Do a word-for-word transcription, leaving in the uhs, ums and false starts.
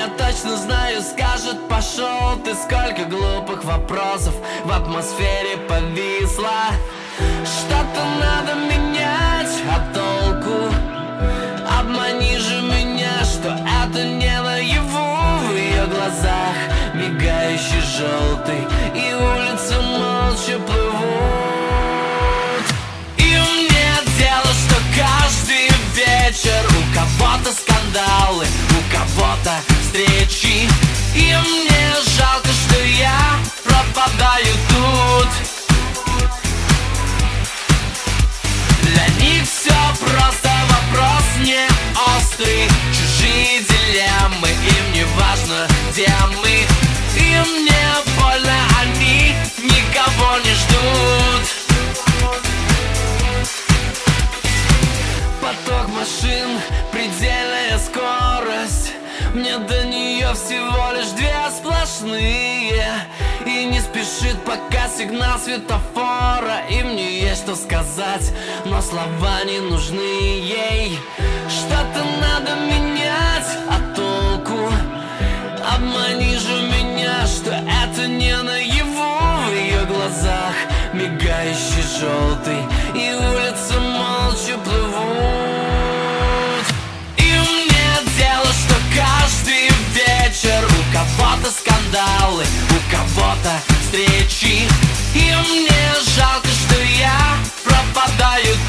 я точно знаю, скажет: пошел ты. Сколько глупых вопросов в атмосфере повисло. Что-то надо менять, а толку? Обмани же меня, что это не наяву. В ее глазах мигающий желтый, и улицы молча плывут. И мне дело, что каждый вечер у кого-то скандалы, у кого-то встречи. И мне жалко, что я пропадаю тут. Для них все просто, вопрос не острый. Чужие дилеммы, им не важно, где мы. И мне больно, они никого не ждут. Поток машин, предельная скорость. Мне до нее всего лишь две сплошные. И не спешит пока сигнал светофора. И мне есть что сказать, но слова не нужны ей. Что-то надо менять, а толку? Обмани же меня, что это не наяву. В ее глазах мигающий желтый, и улицы молча плывут. И мне дело, что каждый вечер у кого-то скандалы, у кого-то встречи. И мне жалко, что я пропадаю